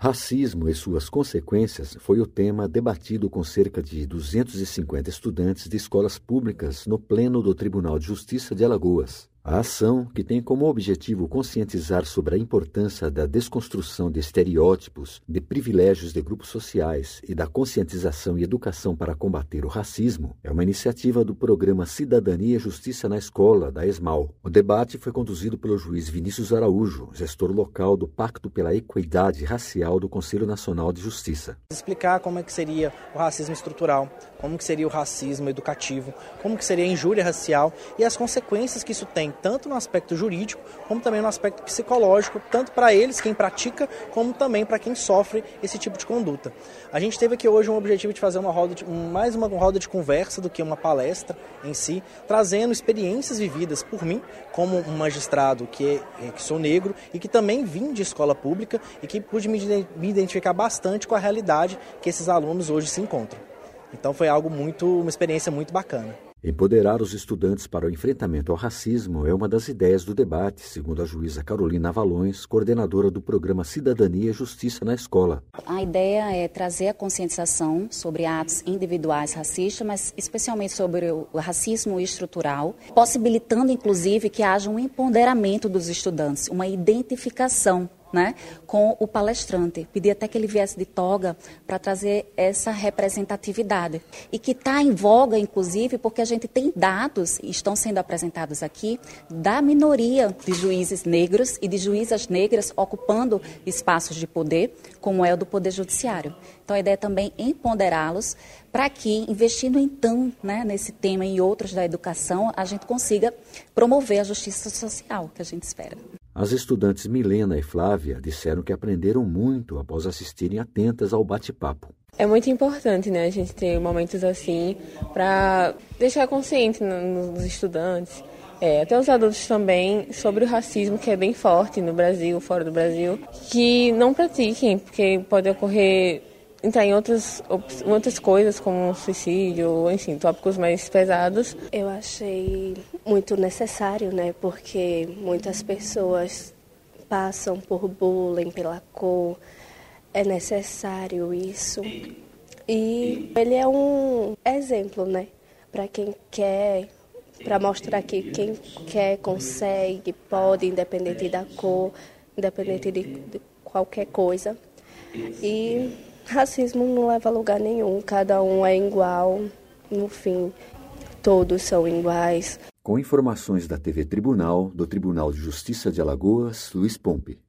Racismo e suas consequências foi o tema debatido com cerca de 250 estudantes de escolas públicas no Pleno do Tribunal de Justiça de Alagoas. A ação, que tem como objetivo conscientizar sobre a importância da desconstrução de estereótipos, de privilégios de grupos sociais e da conscientização e educação para combater o racismo, é uma iniciativa do programa Cidadania e Justiça na Escola, da ESMAL. O debate foi conduzido pelo juiz Vinícius Araújo, gestor local do Pacto pela Equidade Racial do Conselho Nacional de Justiça. Explicar como é que seria o racismo estrutural, como que seria o racismo educativo, como que seria a injúria racial e as consequências que isso tem, tanto no aspecto jurídico, como também no aspecto psicológico, tanto para eles, quem pratica, como também para quem sofre esse tipo de conduta. A gente teve aqui hoje um objetivo de fazer mais uma roda de conversa do que uma palestra em si, trazendo experiências vividas por mim, como um magistrado que sou negro e que também vim de escola pública e que pude me identificar bastante com a realidade que esses alunos hoje se encontram. Então foi uma experiência muito bacana. Empoderar os estudantes para o enfrentamento ao racismo é uma das ideias do debate, segundo a juíza Carolina Avalões, coordenadora do programa Cidadania e Justiça na Escola. A ideia é trazer a conscientização sobre atos individuais racistas, mas especialmente sobre o racismo estrutural, possibilitando inclusive que haja um empoderamento dos estudantes, uma identificação, com o palestrante. Pedi até que ele viesse de toga para trazer essa representatividade. E que está em voga, inclusive, porque a gente tem dados, estão sendo apresentados aqui, da minoria de juízes negros e de juízas negras ocupando espaços de poder, como é o do Poder Judiciário. Então a ideia é também empoderá-los para que, investindo então nesse tema e outros da educação, a gente consiga promover a justiça social que a gente espera. As estudantes Milena e Flávia disseram que aprenderam muito após assistirem atentas ao bate-papo. É muito importante, a gente ter momentos assim para deixar consciente nos estudantes, até os adultos também, sobre o racismo que é bem forte no Brasil, fora do Brasil, que não pratiquem, porque pode entrar em outras coisas como suicídio, enfim, tópicos mais pesados. Eu achei muito necessário, porque muitas pessoas passam por bullying pela cor, é necessário isso. E ele é um exemplo, para quem quer, para mostrar que quem quer, consegue, pode, independente da cor, independente de qualquer coisa. E racismo não leva a lugar nenhum, cada um é igual, no fim, todos são iguais. Com informações da TV Tribunal, do Tribunal de Justiça de Alagoas, Luiz Pompe.